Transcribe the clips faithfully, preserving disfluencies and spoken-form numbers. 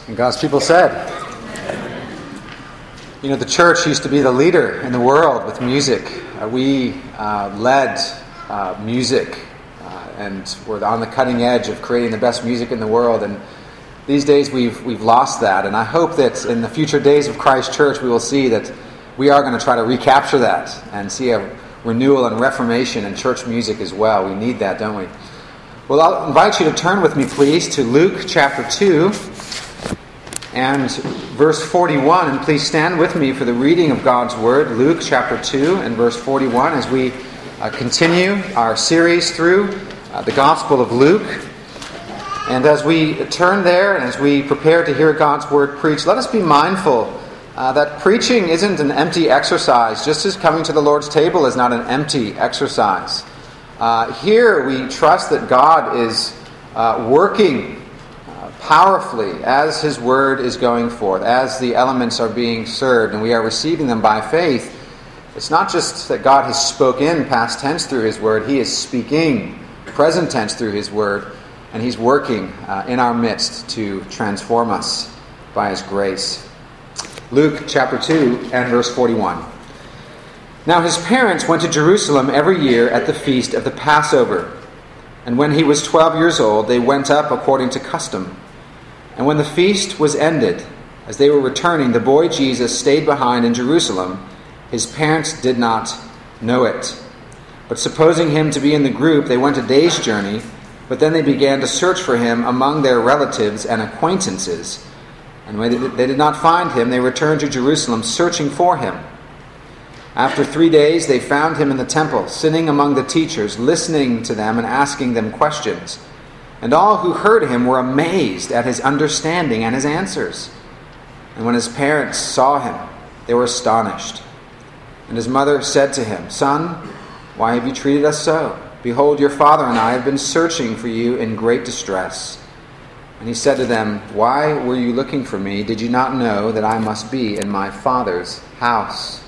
And God's people said, you know, the church used to be the leader in the world with music. Uh, we uh, led uh, music uh, and were on the cutting edge of creating the best music in the world. And these days we've we've lost that. And I hope that in the future days of Christ Church we will see that we are going to try to recapture that and see a renewal and reformation in church music as well. We need that, don't we? Well, I'll invite you to turn with me, please, to Luke chapter two and verse forty-one. And please stand with me for the reading of God's Word. Luke chapter two and verse forty-one as we uh, continue our series through uh, the Gospel of Luke. And as we turn there and as we prepare to hear God's Word preached, let us be mindful uh, that preaching isn't an empty exercise, just as coming to the Lord's table is not an empty exercise. Uh, here we trust that God is uh, working uh, powerfully as His Word is going forth, as the elements are being served and we are receiving them by faith. It's not just that God has spoken past tense through His Word, He is speaking present tense through His Word, and He's working uh, in our midst to transform us by His grace. Luke chapter two and verse forty-one. Now his parents went to Jerusalem every year at the feast of the Passover. And when he was twelve years old, they went up according to custom. And when the feast was ended, as they were returning, the boy Jesus stayed behind in Jerusalem. His parents did not know it. But supposing him to be in the group, they went a day's journey. But then they began to search for him among their relatives and acquaintances. And when they did not find him, they returned to Jerusalem searching for him. After three days, they found him in the temple, sitting among the teachers, listening to them and asking them questions. And all who heard him were amazed at his understanding and his answers. And when his parents saw him, they were astonished. And his mother said to him, "Son, why have you treated us so? Behold, your father and I have been searching for you in great distress." And he said to them, "Why were you looking for me? Did you not know that I must be in my Father's house?"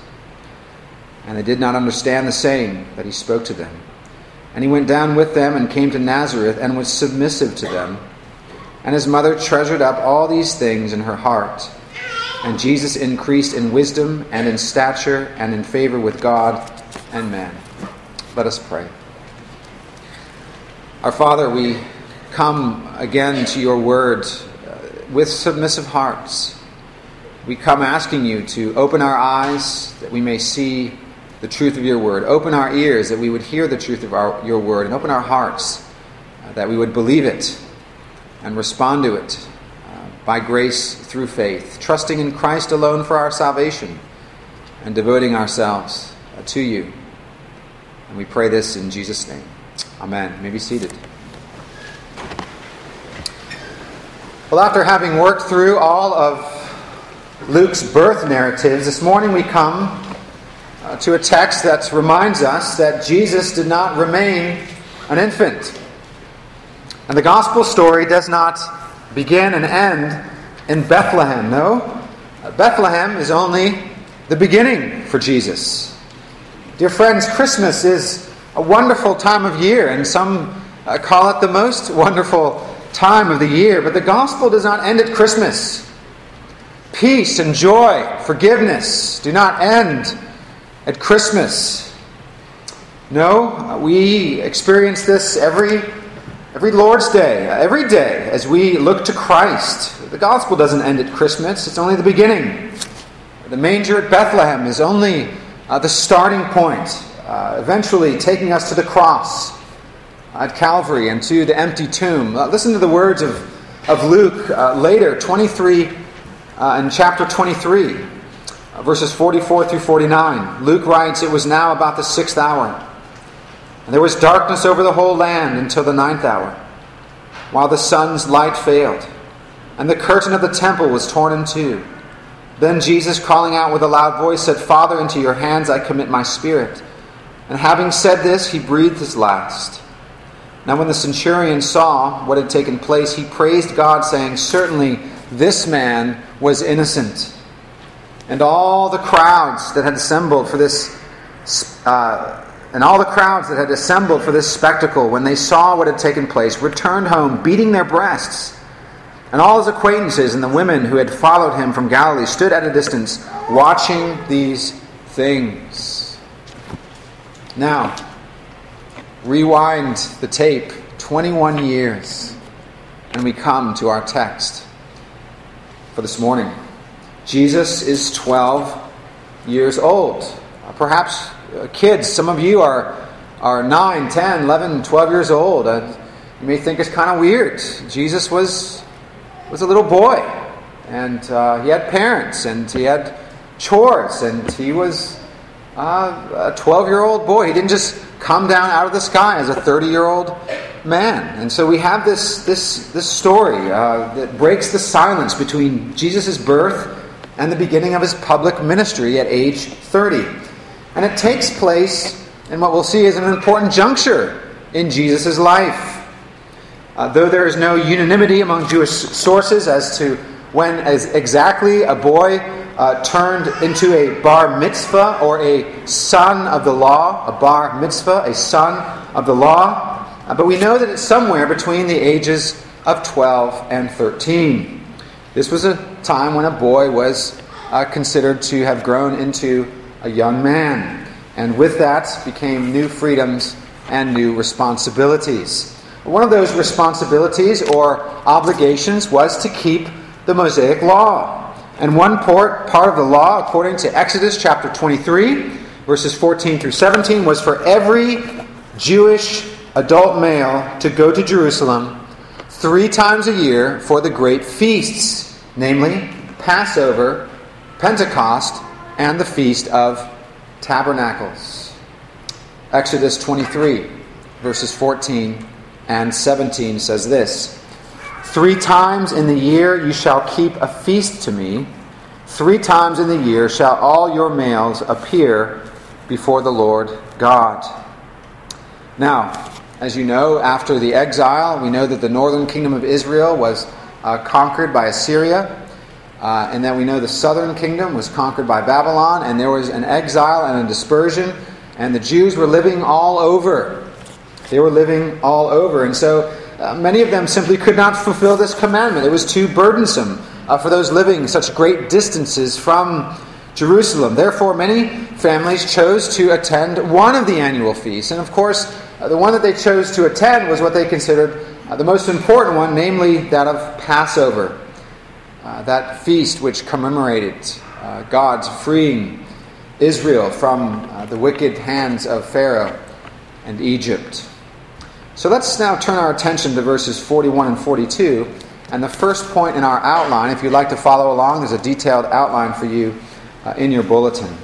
And they did not understand the saying that he spoke to them. And he went down with them and came to Nazareth and was submissive to them. And his mother treasured up all these things in her heart. And Jesus increased in wisdom and in stature and in favor with God and men. Let us pray. Our Father, we come again to your word with submissive hearts. We come asking you to open our eyes that we may see the truth of your word. Open our ears that we would hear the truth of our, your word. And open our hearts uh, that we would believe it and respond to it uh, by grace through faith, trusting in Christ alone for our salvation and devoting ourselves uh, to you. And we pray this in Jesus' name. Amen. You may be seated. Well, after having worked through all of Luke's birth narratives, this morning we come uh, to a text that reminds us that Jesus did not remain an infant. And the gospel story does not begin and end in Bethlehem. No, uh, Bethlehem is only the beginning for Jesus. Dear friends, Christmas is a wonderful time of year, and some uh, call it the most wonderful time of the year. But the gospel does not end at Christmas. Peace and joy, forgiveness do not end at Christmas. No, we experience this every every Lord's Day, every day as we look to Christ. The gospel doesn't end at Christmas. It's only the beginning. The manger at Bethlehem is only uh, the starting point, uh, eventually taking us to the cross at Calvary and to the empty tomb. Uh, listen to the words of, of Luke uh, later, twenty-three, uh, in chapter twenty-three, uh, verses forty-four through forty-nine. Luke writes, "It was now about the sixth hour, and there was darkness over the whole land until the ninth hour, while the sun's light failed, and the curtain of the temple was torn in two. Then Jesus, calling out with a loud voice, said, 'Father, into your hands I commit my spirit.' And having said this, he breathed his last. Now when the centurion saw what had taken place, he praised God, saying, 'Certainly this man was innocent.' And all the crowds that had assembled for this, uh, and all the crowds that had assembled for this spectacle, when they saw what had taken place, returned home, beating their breasts And all his acquaintances and the women who had followed him from Galilee stood at a distance, watching these things. Now, rewind the tape twenty-one years, and we come to our text for this morning. Jesus is twelve years old. Perhaps uh, kids, some of you are, are nine, ten, eleven, twelve years old. Uh, you may think it's kind of weird. Jesus was... was a little boy, and uh, he had parents, and he had chores, and he was uh, a twelve-year-old boy. He didn't just come down out of the sky as a thirty-year-old man. And so we have this this this story uh, that breaks the silence between Jesus' birth and the beginning of his public ministry at age thirty. And it takes place in what we'll see is an important juncture in Jesus' life. Uh, though there is no unanimity among Jewish sources as to when as exactly a boy uh, turned into a bar mitzvah or a son of the law, a bar mitzvah, a son of the law, uh, but we know that it's somewhere between the ages of twelve and thirteen. This was a time when a boy was uh, considered to have grown into a young man, and with that became new freedoms and new responsibilities. One of those responsibilities or obligations was to keep the Mosaic Law. And one part, part of the law, according to Exodus chapter twenty-three, verses fourteen through seventeen, was for every Jewish adult male to go to Jerusalem three times a year for the great feasts, namely Passover, Pentecost, and the Feast of Tabernacles. Exodus twenty-three, verses fourteen and seventeen says this: Three times in the year you shall keep a feast to me. Three times in the year shall all your males appear before the Lord God. Now, as you know, after the exile, we know that the northern kingdom of Israel was uh, conquered by Assyria, uh, and that we know the southern kingdom was conquered by Babylon, and there was an exile and a dispersion, and the Jews were living all over. They were living all over. And so uh, many of them simply could not fulfill this commandment. It was too burdensome uh, for those living such great distances from Jerusalem. Therefore, many families chose to attend one of the annual feasts. And of course, uh, the one that they chose to attend was what they considered uh, the most important one, namely that of Passover. Uh, that feast which commemorated uh, God's freeing Israel from uh, the wicked hands of Pharaoh and Egypt. So let's now turn our attention to verses forty-one and forty-two. And the first point in our outline, if you'd like to follow along, there's a detailed outline for you uh, in your bulletin.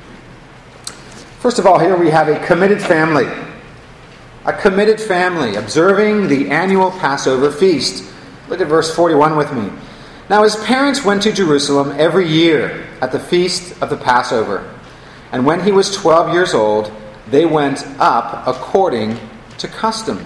First of all, here we have a committed family. A committed family observing the annual Passover feast. Look at verse forty-one with me. Now his parents went to Jerusalem every year at the feast of the Passover. And when he was twelve years old, they went up according to custom.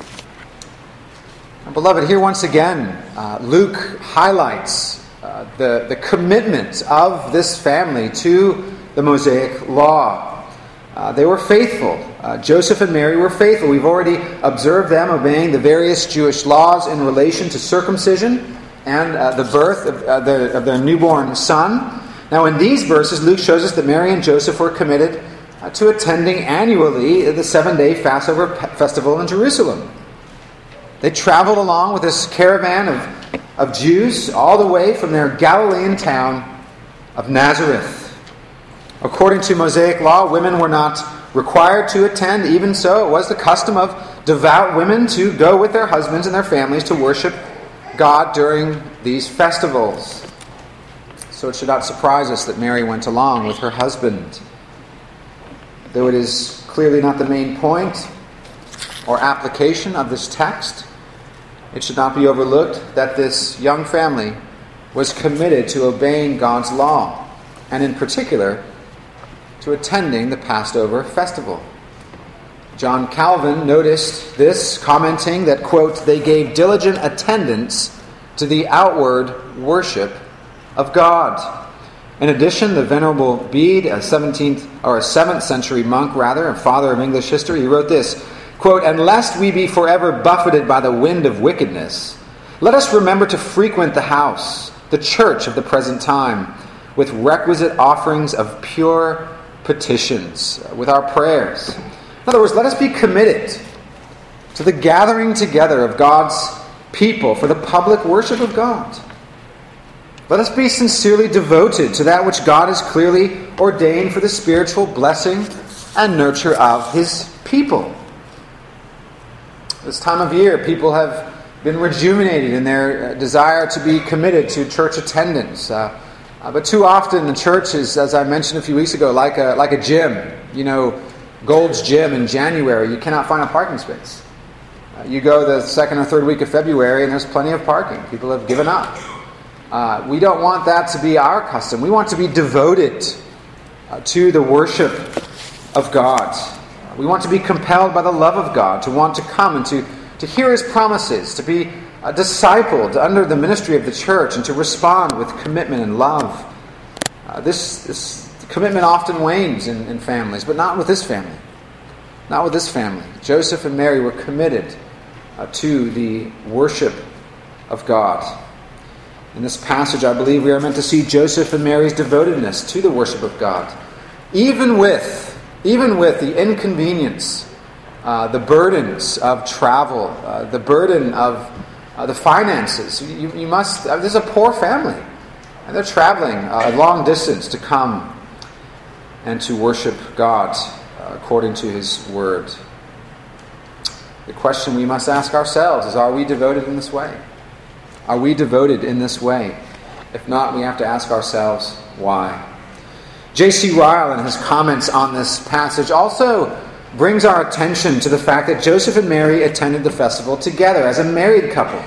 Now, beloved, here once again, uh, Luke highlights uh, the, the commitment of this family to the Mosaic Law. Uh, they were faithful. Uh, Joseph and Mary were faithful. We've already observed them obeying the various Jewish laws in relation to circumcision and uh, the birth of, uh, the, of their newborn son. Now, in these verses, Luke shows us that Mary and Joseph were committed uh, to attending annually the seven-day Passover festival in Jerusalem. They traveled along with this caravan of, of Jews all the way from their Galilean town of Nazareth. According to Mosaic law, women were not required to attend. Even so, it was the custom of devout women to go with their husbands and their families to worship God during these festivals. So it should not surprise us that Mary went along with her husband. Though it is clearly not the main point or application of this text, it should not be overlooked that this young family was committed to obeying God's law, and in particular, to attending the Passover festival. John Calvin noticed this, commenting that, quote, they gave diligent attendance to the outward worship of God. In addition, the Venerable Bede, a seventeenth or a seventh century monk rather, a father of English history, he wrote this, quote, and lest we be forever buffeted by the wind of wickedness, Let us remember to frequent the house, the church of the present time, with requisite offerings of pure petitions, with our prayers. In other words, let us be committed to the gathering together of God's people for the public worship of God. Let us be sincerely devoted to that which God has clearly ordained for the spiritual blessing and nurture of His people. This time of year, people have been rejuvenated in their desire to be committed to church attendance. Uh, uh, but too often the church is, as I mentioned a few weeks ago, like a like a gym. You know, Gold's Gym in January, you cannot find a parking space. Uh, you go the second or third week of February and there's plenty of parking. People have given up. Uh, we don't want that to be our custom. We want to be devoted uh, to the worship of God. Uh, we want to be compelled by the love of God, to want to come and to, to hear His promises, to be uh, discipled under the ministry of the church, and to respond with commitment and love. Uh, this, this commitment often wanes in, in families, but not with this family. Not with this family. Joseph and Mary were committed uh, to the worship of God. In this passage, I believe we are meant to see Joseph and Mary's devotedness to the worship of God, even with, even with the inconvenience, uh, the burdens of travel, uh, the burden of uh, the finances. You, you must. Uh, this is a poor family, and they're traveling a long distance to come and to worship God uh, according to His word. The question we must ask ourselves is: are we devoted in this way? Are we devoted in this way? If not, we have to ask ourselves why. J C Ryle, in his comments on this passage, also brings our attention to the fact that Joseph and Mary attended the festival together as a married couple.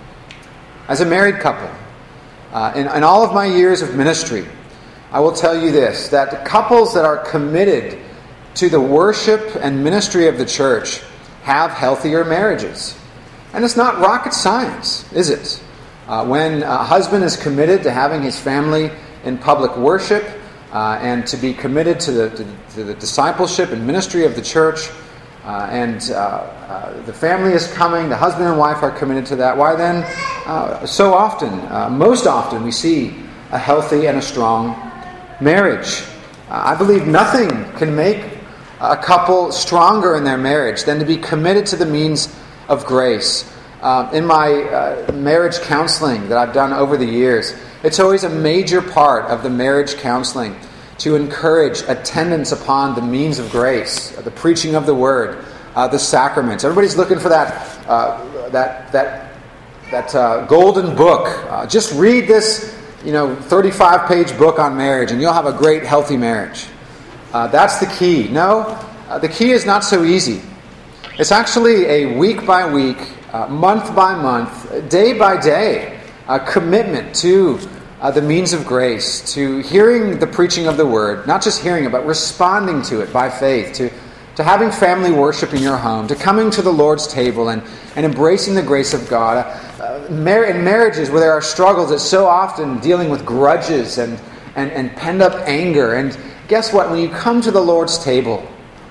As a married couple. Uh, in, in all of my years of ministry, I will tell you this, that the couples that are committed to the worship and ministry of the church have healthier marriages. And it's not rocket science, is it? Uh, when a husband is committed to having his family in public worship uh, and to be committed to the, to, to the discipleship and ministry of the church, uh, and uh, uh, the family is coming, the husband and wife are committed to that, why then, uh, so often, uh, most often, we see a healthy and a strong marriage. Uh, I believe nothing can make a couple stronger in their marriage than to be committed to the means of grace. Uh, in my uh, marriage counseling that I've done over the years, it's always a major part of the marriage counseling to encourage attendance upon the means of grace, uh, the preaching of the word, uh, the sacraments. Everybody's looking for that uh, that that that uh, golden book. Uh, just read this, you know, thirty-five page book on marriage, and you'll have a great, healthy marriage. Uh, that's the key. No, uh, the key is not so easy. It's actually a week by week, uh, month by month, day by day uh, commitment to uh, the means of grace, to hearing the preaching of the word, not just hearing it, but responding to it by faith, to, to having family worship in your home, to coming to the Lord's table and, and embracing the grace of God. Uh, mar- in marriages where there are struggles, it's so often dealing with grudges and, and, and pent-up anger. And guess what? When you come to the Lord's table,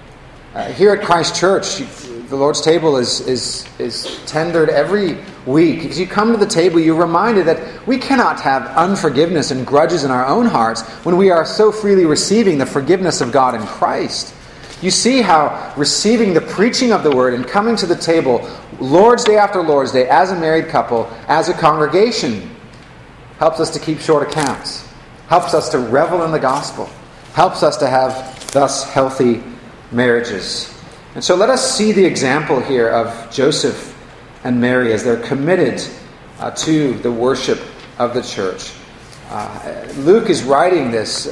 uh, here at Christ Church, you, the Lord's table is, is, is tendered every week. As you come to the table, you're reminded that we cannot have unforgiveness and grudges in our own hearts when we are so freely receiving the forgiveness of God in Christ. You see how receiving the preaching of the word and coming to the table Lord's Day after Lord's Day as a married couple, as a congregation, helps us to keep short accounts, helps us to revel in the gospel, helps us to have thus healthy marriages. And so let us see the example here of Joseph and Mary as they're committed uh, to the worship of the church. Uh, Luke is writing this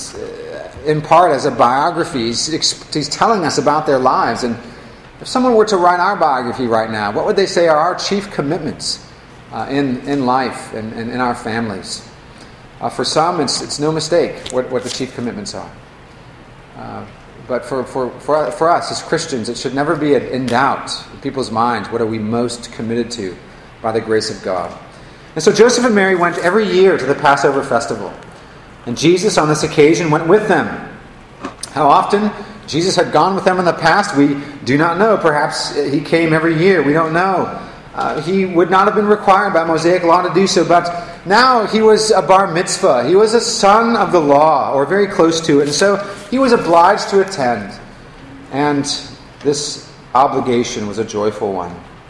uh, in part as a biography. He's, he's telling us about their lives. And if someone were to write our biography right now, what would they say are our chief commitments uh, in, in life and, and in our families? Uh, for some, it's, it's no mistake what, what the chief commitments are. Uh, But for, for, for, for us as Christians, it should never be in doubt in people's minds, what are we most committed to by the grace of God. And so Joseph and Mary went every year to the Passover festival. And Jesus on this occasion went with them. How often Jesus had gone with them in the past, we do not know. Perhaps he came every year, we don't know. Uh, he would not have been required by Mosaic law to do so, but now he was a bar mitzvah. He was a son of the law, or very close to it, and so he was obliged to attend. And this obligation was a joyful one.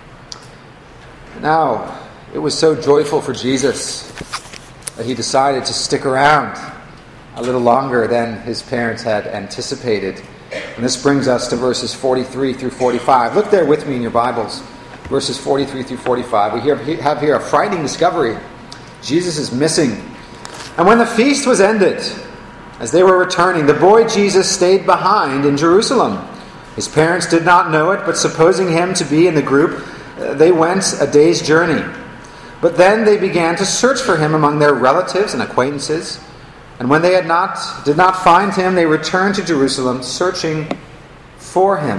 Now, it was so joyful for Jesus that he decided to stick around a little longer than his parents had anticipated. And this brings us to verses forty-three through forty-five. Look there with me in your Bibles. Verses forty-three through forty-five. We have here a frightening discovery. Jesus is missing. And when the feast was ended, as they were returning, the boy Jesus stayed behind in Jerusalem. His parents did not know it, but supposing him to be in the group, they went a day's journey. But then they began to search for him among their relatives and acquaintances. And when they had not did not find him, they returned to Jerusalem, searching for him.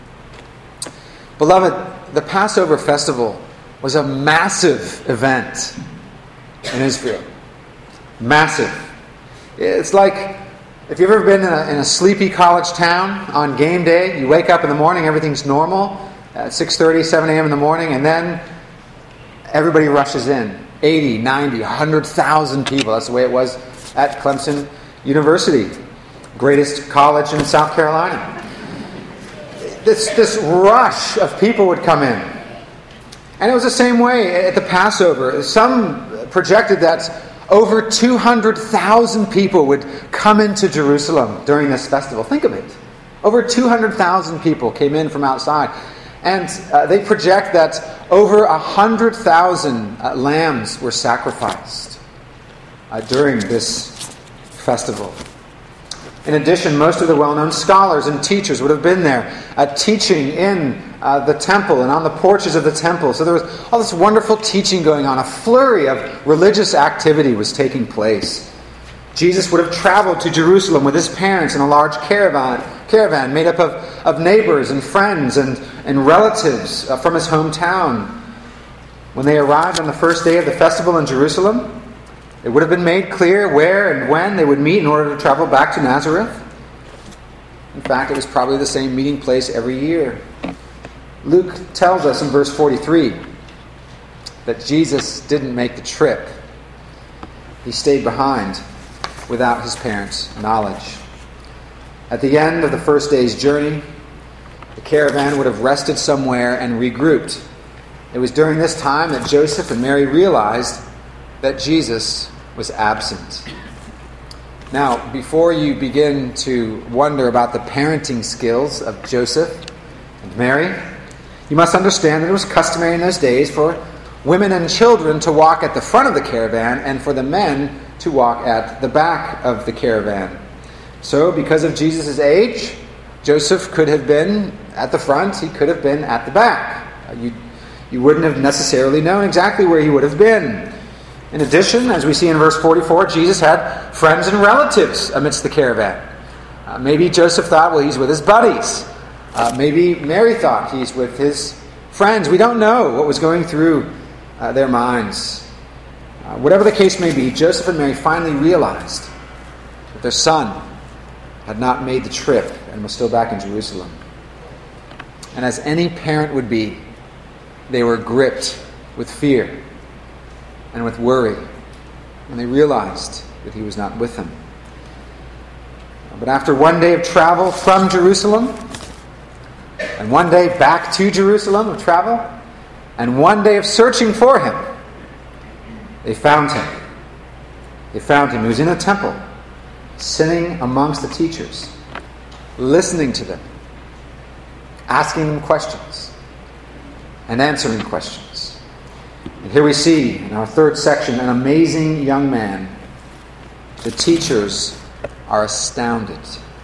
Beloved, the Passover festival was a massive event in Israel. Massive. It's like if you've ever been in a, in a sleepy college town on game day, you wake up in the morning, everything's normal at six thirty, seven a.m. in the morning, and then everybody rushes in. eighty, ninety, one hundred thousand people. That's the way it was at Clemson University, greatest college in South Carolina. This, this rush of people would come in. And it was the same way at the Passover. Some projected that over two hundred thousand people would come into Jerusalem during this festival. Think of it. Over two hundred thousand people came in from outside. And uh, they project that over one hundred thousand uh, lambs were sacrificed uh, during this festival. In addition, most of the well-known scholars and teachers would have been there uh, teaching in uh, the temple and on the porches of the temple. So there was all this wonderful teaching going on. A flurry of religious activity was taking place. Jesus would have traveled to Jerusalem with his parents in a large caravan, caravan made up of, of neighbors and friends and, and relatives uh, from his hometown. When they arrived on the first day of the festival in Jerusalem, it would have been made clear where and when they would meet in order to travel back to Nazareth. In fact, it was probably the same meeting place every year. Luke tells us in verse forty-three that Jesus didn't make the trip. He stayed behind without his parents' knowledge. At the end of the first day's journey, the caravan would have rested somewhere and regrouped. It was during this time that Joseph and Mary realized that Jesus was absent. Now, before you begin to wonder about the parenting skills of Joseph and Mary, you must understand that it was customary in those days for women and children to walk at the front of the caravan and for the men to walk at the back of the caravan. So, because of Jesus' age, Joseph could have been at the front, he could have been at the back. You, you wouldn't have necessarily known exactly where he would have been. In addition, as we see in verse forty-four, Jesus had friends and relatives amidst the caravan. Uh, maybe Joseph thought, well, he's with his buddies. Uh, maybe Mary thought he's with his friends. We don't know what was going through uh, their minds. Uh, whatever the case may be, Joseph and Mary finally realized that their son had not made the trip and was still back in Jerusalem. And as any parent would be, they were gripped with fear and with worry when they realized that he was not with them. But after one day of travel from Jerusalem, and one day back to Jerusalem of travel, and one day of searching for him, they found him. They found him. He was in a temple, sitting amongst the teachers, listening to them, asking them questions, and answering questions. And here we see, in our third section, an amazing young man. The teachers are astounded.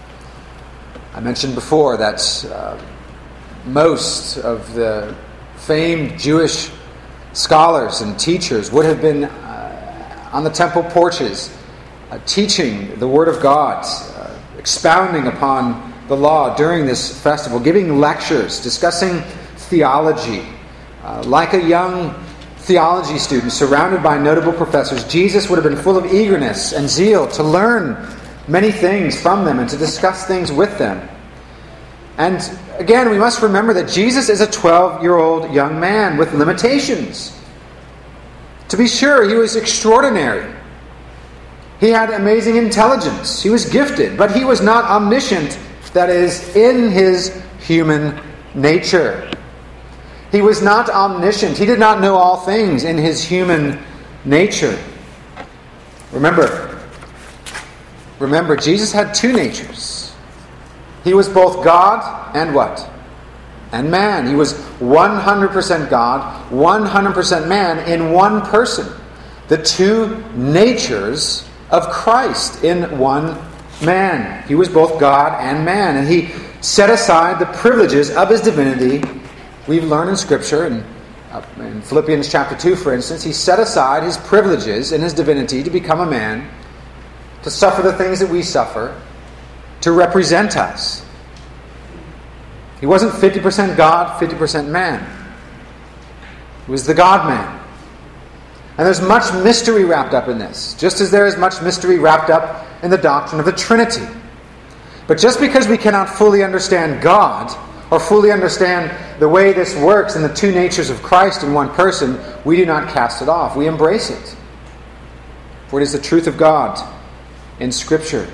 I mentioned before that uh, most of the famed Jewish scholars and teachers would have been uh, on the temple porches, uh, teaching the Word of God, uh, expounding upon the law during this festival, giving lectures, discussing theology. Uh, like a young theology student surrounded by notable professors, Jesus would have been full of eagerness and zeal to learn many things from them and to discuss things with them. And again, we must remember that Jesus is a twelve-year-old young man with limitations. To be sure, he was extraordinary. He had amazing intelligence. He was gifted, but he was not omniscient, that is, in his human nature. He was not omniscient. He did not know all things in his human nature. Remember, remember, Jesus had two natures. He was both God and what? And man. He was one hundred percent God, one hundred percent man in one person. The two natures of Christ in one man. He was both God and man, and he set aside the privileges of his divinity. We've learned in Scripture, in, uh, in Philippians chapter two, for instance, he set aside his privileges in his divinity to become a man, to suffer the things that we suffer, to represent us. He wasn't fifty percent God, fifty percent man. He was the God-man. And there's much mystery wrapped up in this, just as there is much mystery wrapped up in the doctrine of the Trinity. But just because we cannot fully understand God, or fully understand the way this works in the two natures of Christ in one person, we do not cast it off. We embrace it. For it is the truth of God in Scripture.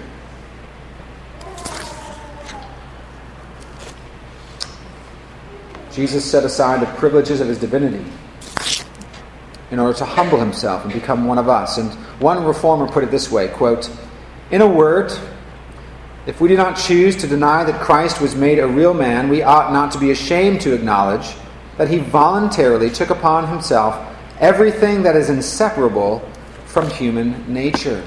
Jesus set aside the privileges of his divinity in order to humble himself and become one of us. And one reformer put it this way, quote, "In a word, if we do not choose to deny that Christ was made a real man, we ought not to be ashamed to acknowledge that he voluntarily took upon himself everything that is inseparable from human nature."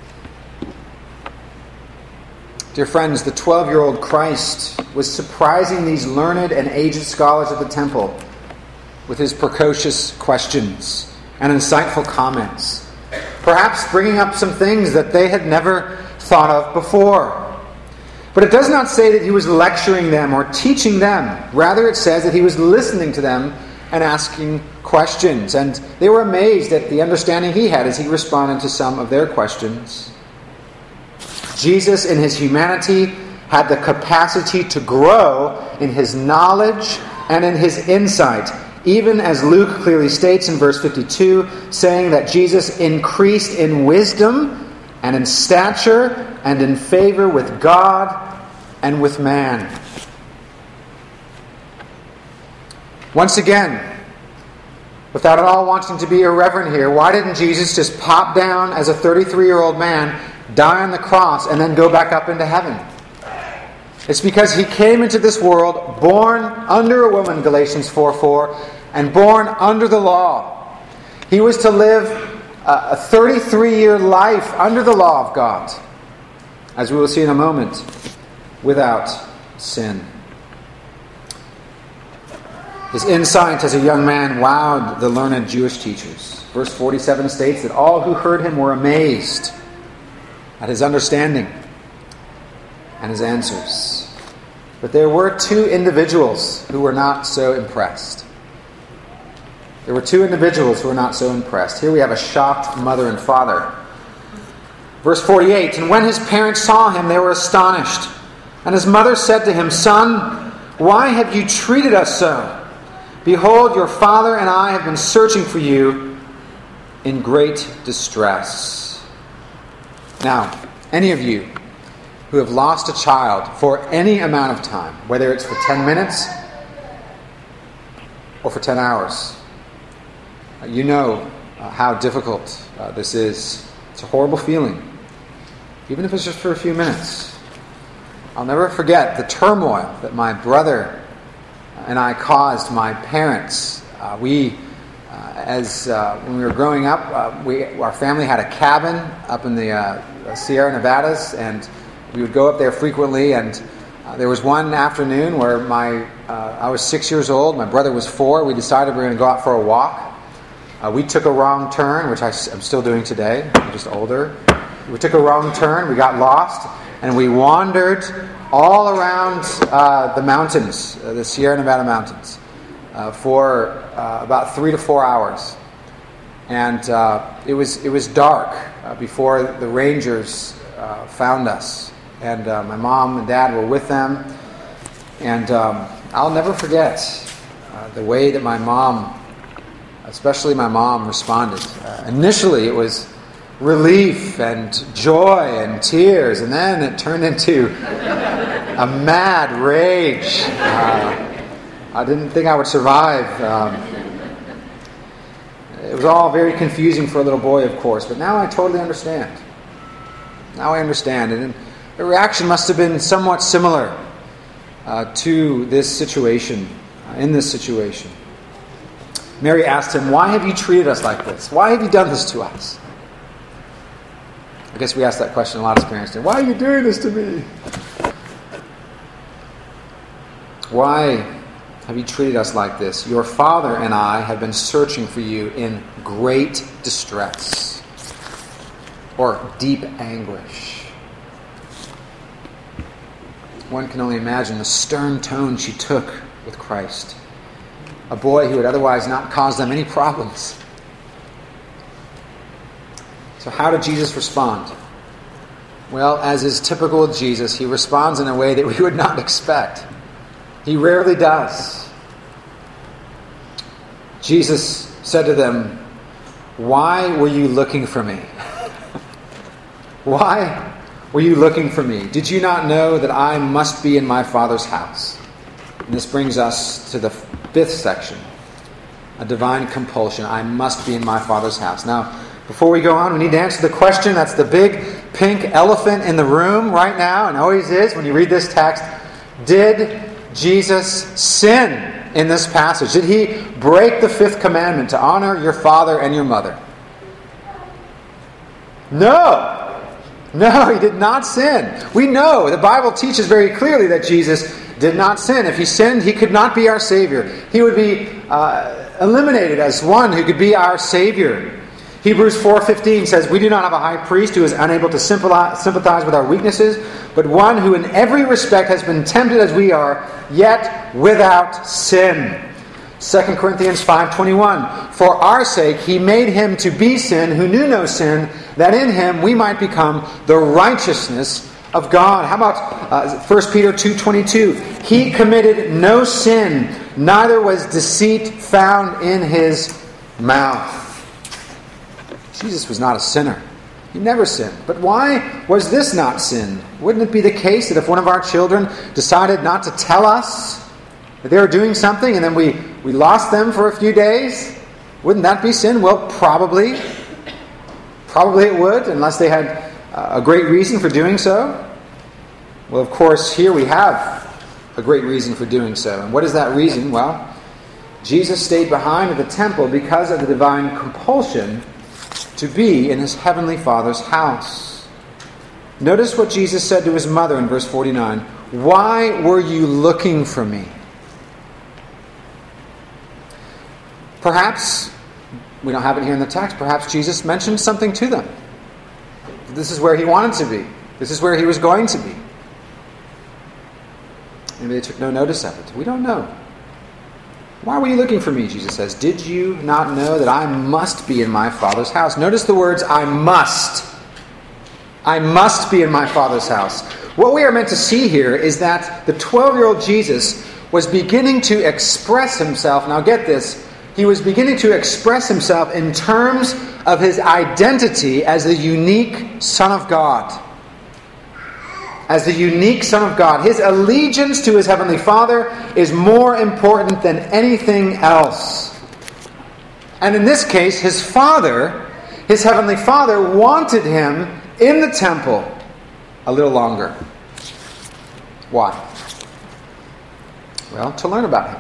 Dear friends, the twelve-year-old Christ was surprising these learned and aged scholars of the temple with his precocious questions and insightful comments, perhaps bringing up some things that they had never thought of before. But it does not say that he was lecturing them or teaching them. Rather, it says that he was listening to them and asking questions. And they were amazed at the understanding he had as he responded to some of their questions. Jesus, in his humanity, had the capacity to grow in his knowledge and in his insight, even as Luke clearly states in verse fifty-two, saying that Jesus increased in wisdom and in stature and in favor with God and with man. Once again, without at all wanting to be irreverent here, why didn't Jesus just pop down as a thirty-three-year-old man, die on the cross, and then go back up into heaven? It's because he came into this world born under a woman, Galatians four four, and born under the law. He was to live a thirty-three-year life under the law of God, as we will see in a moment, without sin. His insight as a young man wowed the learned Jewish teachers. Verse forty-seven states that all who heard him were amazed at his understanding and his answers. But there were two individuals who were not so impressed. There were two individuals who were not so impressed. Here we have a shocked mother and father. Verse forty-eight, "And when his parents saw him, they were astonished. And his mother said to him, 'Son, why have you treated us so? Behold, your father and I have been searching for you in great distress.'" Now, any of you who have lost a child for any amount of time, whether it's for ten minutes or for ten hours, you know uh, how difficult uh, this is. It's a horrible feeling, even if it's just for a few minutes. I'll never forget the turmoil that my brother and I caused my parents. Uh, we, uh, as uh, when we were growing up, uh, we our family had a cabin up in the uh, Sierra Nevadas, and we would go up there frequently. And uh, there was one afternoon where my uh, I was six years old, my brother was four. We decided we were going to go out for a walk. Uh, we took a wrong turn, which I, I'm still doing today. I'm just older. We took a wrong turn. We got lost. And we wandered all around uh, the mountains, uh, the Sierra Nevada mountains, uh, for uh, about three to four hours. And uh, it was it was dark uh, before the rangers uh, found us. And uh, my mom and dad were with them. And um, I'll never forget uh, the way that my mom, especially my mom, responded. Uh, initially, it was relief and joy and tears, and then it turned into a mad rage. Uh, I didn't think I would survive. Um, it was all very confusing for a little boy, of course, but now I totally understand. Now I understand, and the reaction must have been somewhat similar uh, to this situation, uh, in this situation. Mary asked him, "Why have you treated us like this? Why have you done this to us?" I guess we ask that question a lot of parents. Why are you doing this to me? Why have you treated us like this? Your father and I have been searching for you in great distress or deep anguish. One can only imagine the stern tone she took with Christ, a boy who had otherwise not caused them any problems. So how did Jesus respond? Well, as is typical of Jesus, he responds in a way that we would not expect. He rarely does. Jesus said to them, "Why were you looking for me? Why were you looking for me? Did you not know that I must be in my Father's house?" And this brings us to the fifth section, a divine compulsion. I must be in my Father's house. Now, before we go on, we need to answer the question that's the big pink elephant in the room right now, and always is when you read this text. Did Jesus sin in this passage? Did he break the fifth commandment to honor your father and your mother? No. No, he did not sin. We know, the Bible teaches very clearly that Jesus did not sin. If he sinned, he could not be our Savior. He would be uh, eliminated as one who could be our Savior. Hebrews four fifteen says, "We do not have a high priest who is unable to sympathize with our weaknesses, but one who in every respect has been tempted as we are, yet without sin." Second Corinthians five twenty-one, "For our sake he made him to be sin who knew no sin, that in him we might become the righteousness of God." How about uh, First Peter two twenty-two, "He committed no sin, neither was deceit found in his mouth." Jesus was not a sinner. He never sinned. But why was this not sin? Wouldn't it be the case that if one of our children decided not to tell us that they were doing something and then we, we lost them for a few days, wouldn't that be sin? Well, probably. Probably it would, unless they had a great reason for doing so. Well, of course, here we have a great reason for doing so. And what is that reason? Well, Jesus stayed behind at the temple because of the divine compulsion to be in his heavenly Father's house. Notice what Jesus said to his mother in verse forty-nine. "Why were you looking for me?" Perhaps, we don't have it here in the text, perhaps Jesus mentioned something to them. This is where he wanted to be. This is where he was going to be. Maybe they took no notice of it. We don't know. "Why were you looking for me?" Jesus says. "Did you not know that I must be in my Father's house?" Notice the words, I must. I must be in my Father's house. What we are meant to see here is that the twelve-year-old Jesus was beginning to express himself. Now get this. He was beginning to express himself in terms of his identity as the unique Son of God. As the unique Son of God. His allegiance to his Heavenly Father is more important than anything else. And in this case, his Father, his Heavenly Father, wanted him in the temple a little longer. Why? Well, to learn about him.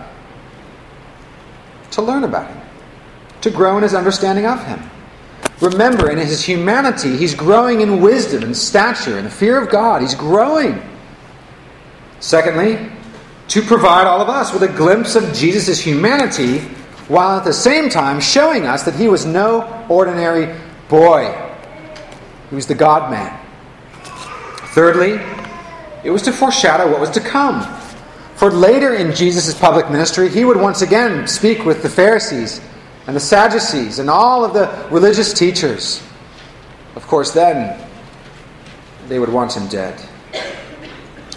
To learn about him. To grow in his understanding of him. Remember, in his humanity, he's growing in wisdom and stature and the fear of God. He's growing. Secondly, to provide all of us with a glimpse of Jesus' humanity, while at the same time showing us that he was no ordinary boy. He was the God-man. Thirdly, it was to foreshadow what was to come. For later in Jesus' public ministry, he would once again speak with the Pharisees and the Sadducees and all of the religious teachers. Of course, then they would want him dead.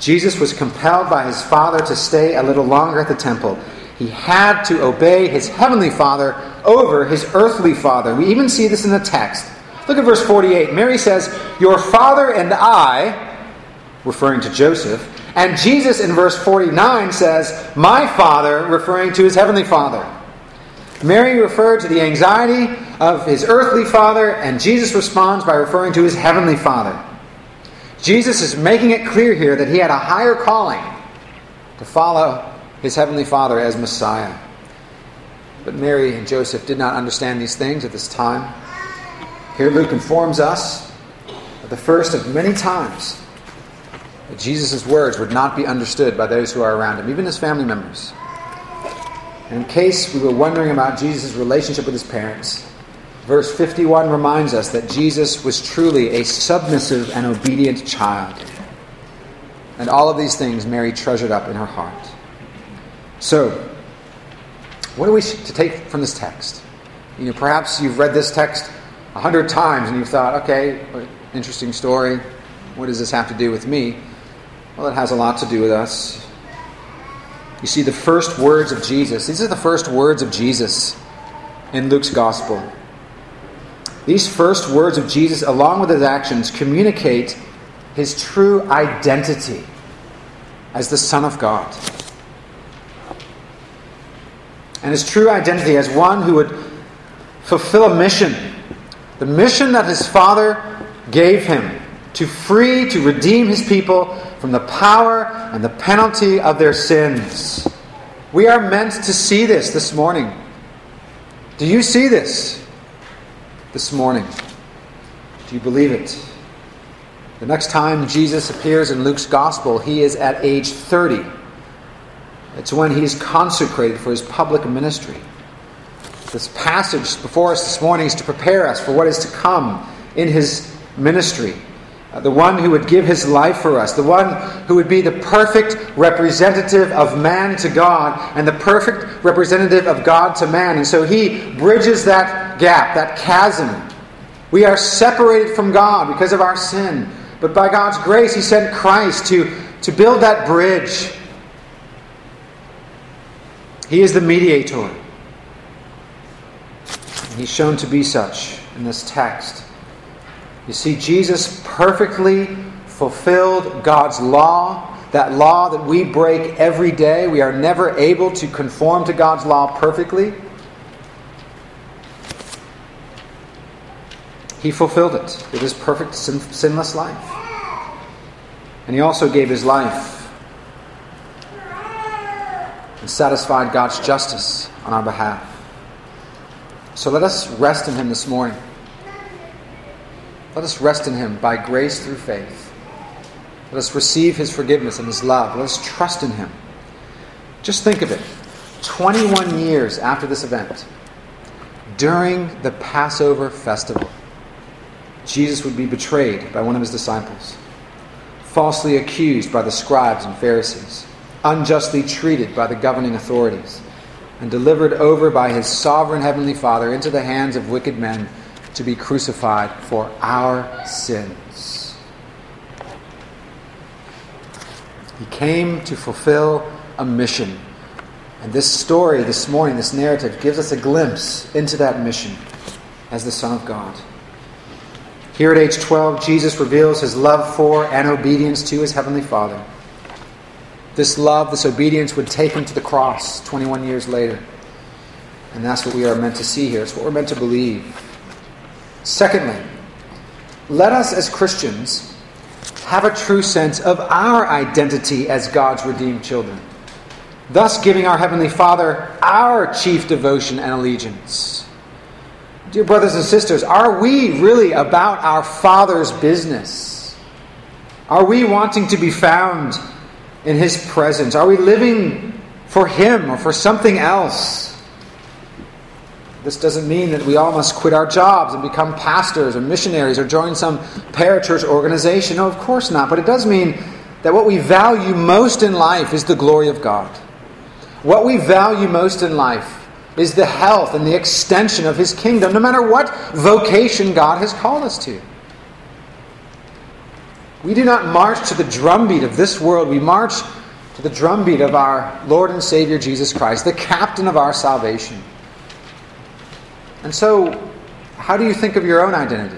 Jesus was compelled by his Father to stay a little longer at the temple. He had to obey his heavenly Father over his earthly father. We even see this in the text. Look at verse forty-eight. Mary says, "Your father and I," referring to Joseph, and Jesus in verse forty-nine says, "My Father," referring to his heavenly Father. Mary referred to the anxiety of his earthly father, and Jesus responds by referring to his heavenly Father. Jesus is making it clear here that he had a higher calling to follow his heavenly Father as Messiah. But Mary and Joseph did not understand these things at this time. Here Luke informs us that the first of many times that Jesus' words would not be understood by those who are around him, even his family members. And in case we were wondering about Jesus' relationship with his parents, verse fifty-one reminds us that Jesus was truly a submissive and obedient child. And all of these things Mary treasured up in her heart. So, what are we to take from this text? You know, perhaps you've read this text a hundred times and you've thought, okay, interesting story. What does this have to do with me? Well, it has a lot to do with us. You see, the first words of Jesus, these are the first words of Jesus in Luke's Gospel. These first words of Jesus, along with his actions, communicate his true identity as the Son of God. And his true identity as one who would fulfill a mission. The mission that his Father gave him to free, to redeem his people from the power and the penalty of their sins. We are meant to see this this morning. Do you see this this morning? Do you believe it? The next time Jesus appears in Luke's Gospel, he is at age thirty. It's when he is consecrated for his public ministry. This passage before us this morning is to prepare us for what is to come in his ministry. Uh, the one who would give his life for us. The one who would be the perfect representative of man to God and the perfect representative of God to man. And so he bridges that gap, that chasm. We are separated from God because of our sin. But by God's grace, he sent Christ to, to build that bridge. He is the mediator. And he's shown to be such in this text. You see, Jesus perfectly fulfilled God's law, that law that we break every day. We are never able to conform to God's law perfectly. He fulfilled it with his perfect sin- sinless life. And he also gave his life and satisfied God's justice on our behalf. So let us rest in him this morning. Let us rest in him by grace through faith. Let us receive his forgiveness and his love. Let us trust in him. Just think of it. twenty-one years after this event, during the Passover festival, Jesus would be betrayed by one of his disciples, falsely accused by the scribes and Pharisees, unjustly treated by the governing authorities, and delivered over by his sovereign heavenly Father into the hands of wicked men to be crucified for our sins. He came to fulfill a mission. And this story this morning, this narrative, gives us a glimpse into that mission as the Son of God. Here at age twelve, Jesus reveals his love for and obedience to his heavenly Father. This love, this obedience would take him to the cross twenty-one years later. And that's what we are meant to see here. It's what we're meant to believe. Secondly, let us as Christians have a true sense of our identity as God's redeemed children, thus giving our Heavenly Father our chief devotion and allegiance. Dear brothers and sisters, are we really about our Father's business? Are we wanting to be found in his presence? Are we living for him or for something else? This doesn't mean that we all must quit our jobs and become pastors or missionaries or join some parachurch organization. No, of course not. But it does mean that what we value most in life is the glory of God. What we value most in life is the health and the extension of his kingdom, no matter what vocation God has called us to. We do not march to the drumbeat of this world. We march to the drumbeat of our Lord and Savior Jesus Christ, the captain of our salvation. And so, how do you think of your own identity?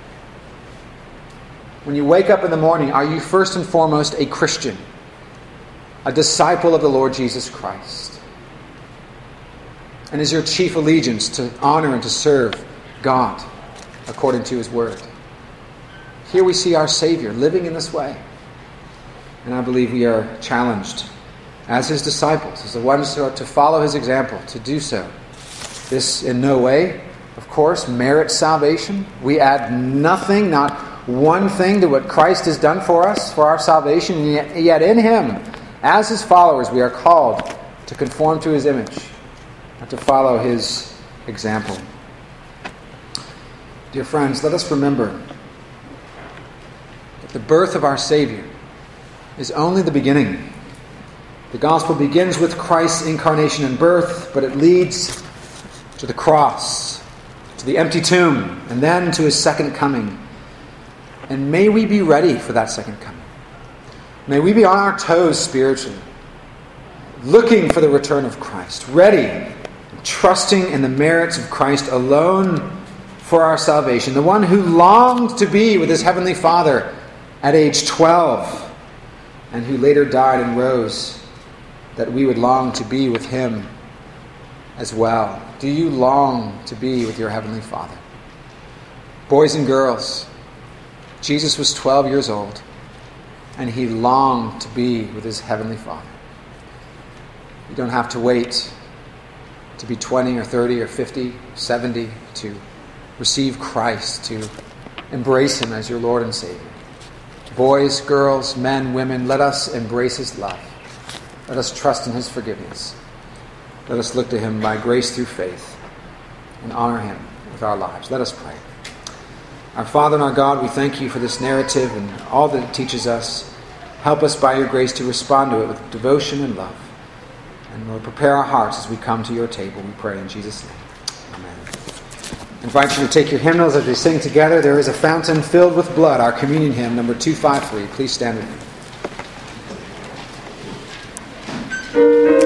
When you wake up in the morning, are you first and foremost a Christian, a disciple of the Lord Jesus Christ? And is your chief allegiance to honor and to serve God according to His Word? Here we see our Savior living in this way. And I believe we are challenged as His disciples, as the ones who are to follow His example, to do so. This in no way, of course, merits salvation. We add nothing, not one thing to what Christ has done for us, for our salvation. And yet, yet in Him, as His followers, we are called to conform to His image and to follow His example. Dear friends, let us remember that the birth of our Savior is only the beginning. The gospel begins with Christ's incarnation and birth, but it leads to the cross, to the empty tomb, and then to His second coming. And may we be ready for that second coming. May we be on our toes spiritually, looking for the return of Christ, ready, trusting in the merits of Christ alone for our salvation, the one who longed to be with His Heavenly Father at age twelve, and who later died and rose, that we would long to be with Him as well. Do you long to be with your Heavenly Father? Boys and girls, Jesus was twelve years old, and He longed to be with His Heavenly Father. You don't have to wait to be twenty or thirty or fifty, seventy to receive Christ, to embrace Him as your Lord and Savior. Boys, girls, men, women, let us embrace His love. Let us trust in His forgiveness. Let us look to Him by grace through faith and honor Him with our lives. Let us pray. Our Father and our God, we thank You for this narrative and all that it teaches us. Help us by Your grace to respond to it with devotion and love. And Lord, prepare our hearts as we come to Your table, we pray in Jesus' name. Amen. I invite you to take your hymnals as we sing together. There is a fountain filled with blood, our communion hymn, number two fifty-three. Please stand with me.